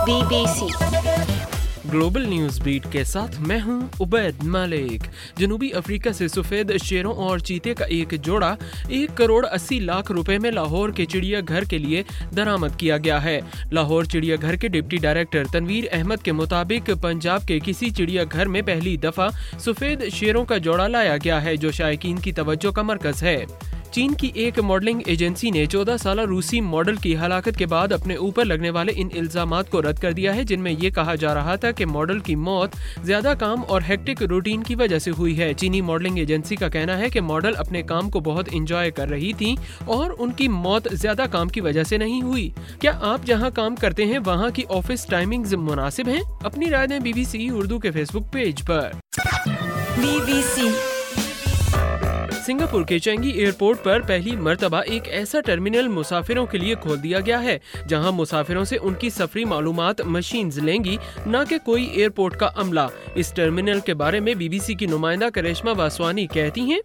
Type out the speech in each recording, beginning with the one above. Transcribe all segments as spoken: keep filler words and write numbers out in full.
B B C global news beat के साथ मैं हूं उबैद मलिक। जनूबी अफ्रीका से सफेद शेरों और चीते का एक जोड़ा एक करोड़ अस्सी लाख रुपए में लाहौर के चिड़ियाघर के लिए दरामद किया गया है। लाहौर चिड़ियाघर के डिप्टी डायरेक्टर तनवीर अहमद के मुताबिक पंजाब के किसी चिड़ियाघर में पहली दफा सफेद शेरों का जोड़ा लाया गया है, जो शायकीन की तवज्जो का मरकज है। चीन की एक मॉडलिंग एजेंसी ने चौदह साल रूसी मॉडल की हलाकत के बाद अपने ऊपर लगने वाले इन इल्जामात को रद्द कर दिया है, जिनमें ये कहा जा रहा था कि मॉडल की मौत ज्यादा काम और हेक्टिक रूटीन की वजह से हुई है। चीनी मॉडलिंग एजेंसी का कहना है कि मॉडल अपने काम को बहुत इंजॉय कर रही थी और उनकी मौत ज्यादा काम की वजह से नहीं हुई। क्या आप जहां काम करते हैं वहां की ऑफिस टाइमिंग्स मुनासिब हैं? अपनी राय दें बीबीसी उर्दू के फेसबुक पेज पर। बीबीसी सिंगापुर के चेंगी एयरपोर्ट पर पहली मर्तबा एक ऐसा टर्मिनल मुसाफिरों के लिए खोल दिया गया है जहां मुसाफिरों से उनकी सफरी मालूमात मशीन्स लेंगी, न कि कोई एयरपोर्ट का अमला। इस टर्मिनल के बारे में बीबीसी की नुमाइंदा करिश्मा वासवानी कहती हैं,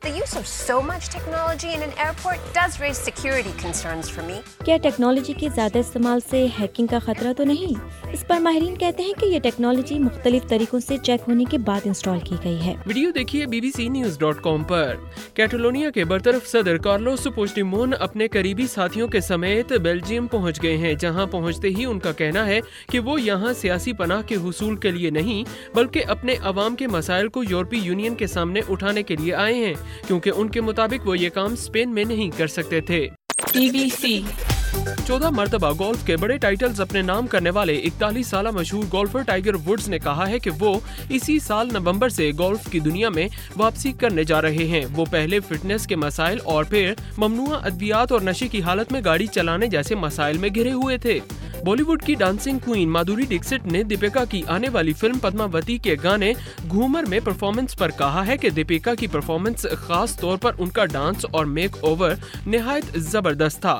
क्या टेक्नोलॉजी के ज्यादा इस्तेमाल से हैकिंग का खतरा तो नहीं? इस पर माहिरीन कहते हैं कि ये टेक्नोलॉजी मुख्तलिफ तरीकों से चेक होने के बाद इंस्टॉल की गई है। वीडियो देखिए B B C news dot com पर। कैटलोनिया के बरतरफ सदर कार्लोस पुigdemont अपने करीबी साथियों के समेत बेल्जियम पहुंच गए हैं, जहां पहुंचते ही उनका कहना है कि वो यहां सियासी पनाह के हुसूल के लिए नहीं बल्कि अपने अवाम के मसाइल को यूरोपीय यूनियन के सामने उठाने के लिए आए हैं, क्योंकि उनके मुताबिक वो ये काम स्पेन में नहीं कर सकते थे। बीबीसी चौदह मरतबा गोल्फ के बड़े टाइटल्स अपने नाम करने वाले इकतालीस साल मशहूर गोल्फर टाइगर वुड्स ने कहा है कि वो इसी साल नवंबर से गोल्फ की दुनिया में वापसी करने जा रहे हैं। वो पहले फिटनेस के मसाइल और फिर ममनुआ अद्वियात और नशे की हालत में गाड़ी चलाने जैसे मसाइल में घिरे हुए थे। बॉलीवुड की डांसिंग क्वीन माधुरी दीक्षित ने दीपिका की आने वाली फिल्म पद्मावती के गाने घूमर में परफॉर्मेंस पर कहा है कि दीपिका की परफॉर्मेंस खास तौर पर उनका डांस और मेक ओवर निहायत जबरदस्त था।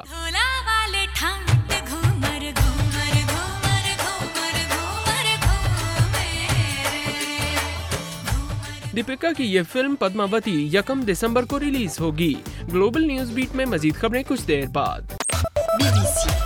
दीपिका की ये फिल्म पद्मावती यकम दिसंबर को रिलीज होगी। ग्लोबल न्यूज बीट में मजीद खबरें कुछ देर बाद। बीबीसी